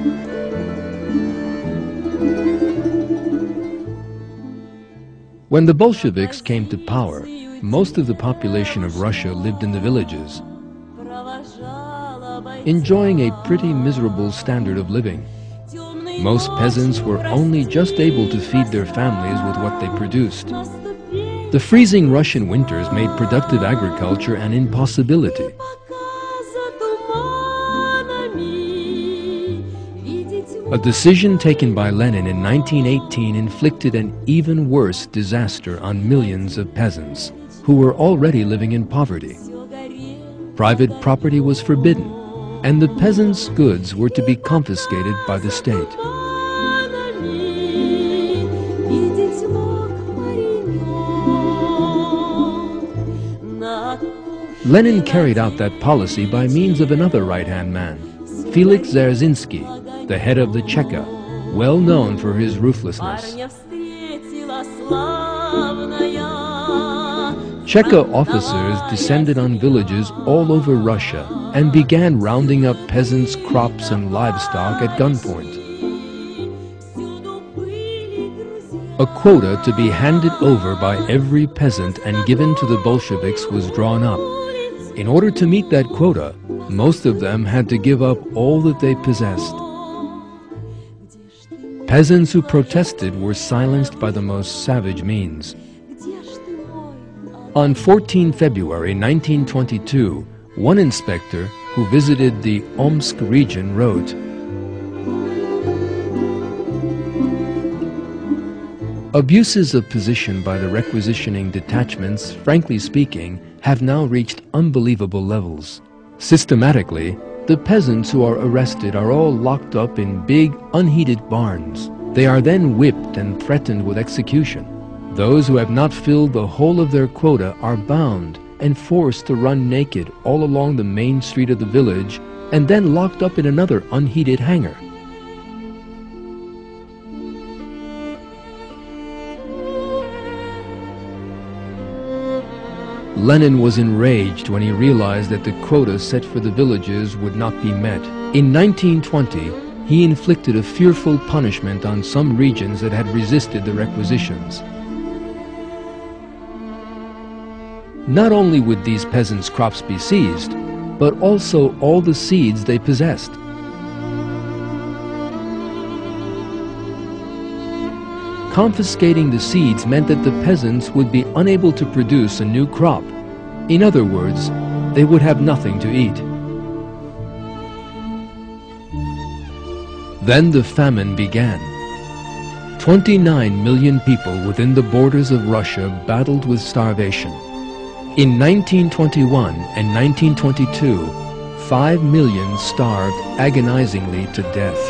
When the Bolsheviks came to power, most of the population of Russia lived in the villages, enjoying a pretty miserable standard of living. Most peasants were only just able to feed their families with what they produced. The freezing Russian winters made productive agriculture an impossibility. A decision taken by Lenin in 1918 inflicted an even worse disaster on millions of peasants who were already living in poverty. Private property was forbidden, and the peasants' goods were to be confiscated by the state. Lenin carried out that policy by means of another right-hand man, Felix Dzerzhinsky, the head of the Cheka, well known for his ruthlessness. Cheka officers descended on villages all over Russia and began rounding up peasants' crops and livestock at gunpoint. A quota to be handed over by every peasant and given to the Bolsheviks was drawn up. In order to meet that quota, most of them had to give up all that they possessed. Peasants who protested were silenced by the most savage means. On 14 February 1922, one inspector who visited the Omsk region wrote, "Abuses of position by the requisitioning detachments, frankly speaking, have now reached unbelievable levels. Systematically, the peasants who are arrested are all locked up in big, unheated barns. They are then whipped and threatened with execution. Those who have not filled the whole of their quota are bound and forced to run naked all along the main street of the village and then locked up in another unheated hangar. Lenin was enraged when he realized that the quota set for the villages would not be met. In 1920, he inflicted a fearful punishment on some regions that had resisted the requisitions. Not only would these peasants' crops be seized, but also all the seeds they possessed. Confiscating the seeds meant that the peasants would be unable to produce a new crop. In other words, they would have nothing to eat. Then the famine began. 29 million people within the borders of Russia battled with starvation. In 1921 and 1922, 5 million starved agonizingly to death.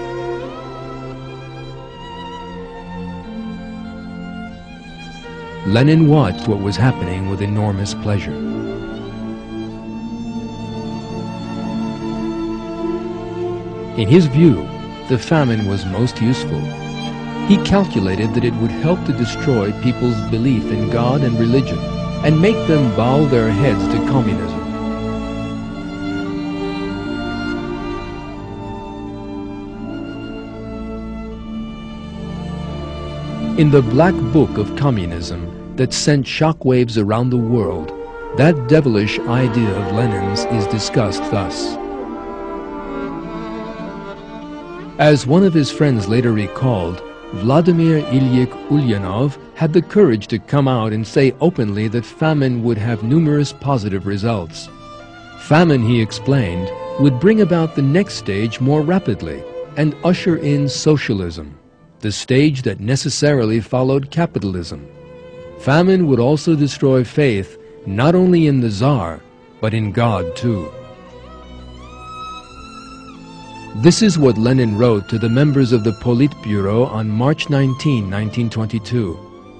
Lenin watched what was happening with enormous pleasure. In his view, the famine was most useful. He calculated that it would help to destroy people's belief in God and religion and make them bow their heads to communism. In the Black Book of Communism that sent shockwaves around the world, that devilish idea of Lenin's is discussed thus. As one of his friends later recalled, Vladimir Ilyich Ulyanov had the courage to come out and say openly that famine would have numerous positive results. Famine, he explained, would bring about the next stage more rapidly and usher in socialism, the stage that necessarily followed capitalism. Famine would also destroy faith not only in the Tsar, but in God too. This is what Lenin wrote to the members of the Politburo on March 19, 1922.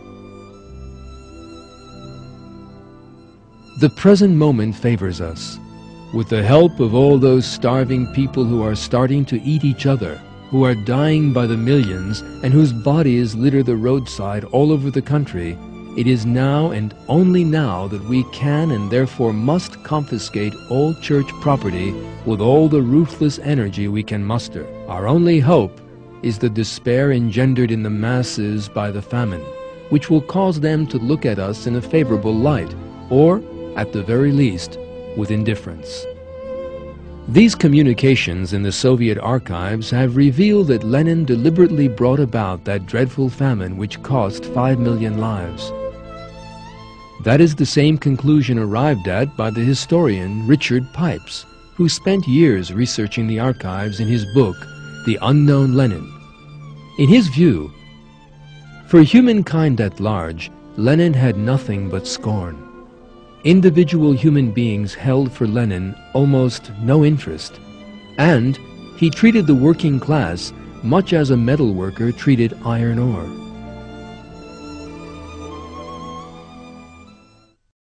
The present moment favors us. With the help of all those starving people who are starting to eat each other, who are dying by the millions, and whose bodies litter the roadside all over the country, it is now and only now that we can and therefore must confiscate all church property with all the ruthless energy we can muster. Our only hope is the despair engendered in the masses by the famine, which will cause them to look at us in a favorable light, or, at the very least, with indifference. These communications in the Soviet archives have revealed that Lenin deliberately brought about that dreadful famine which cost 5 million lives. That is the same conclusion arrived at by the historian Richard Pipes, who spent years researching the archives in his book, The Unknown Lenin. In his view, for humankind at large, Lenin had nothing but scorn. Individual human beings held for Lenin almost no interest, and he treated the working class much as a metal worker treated iron ore.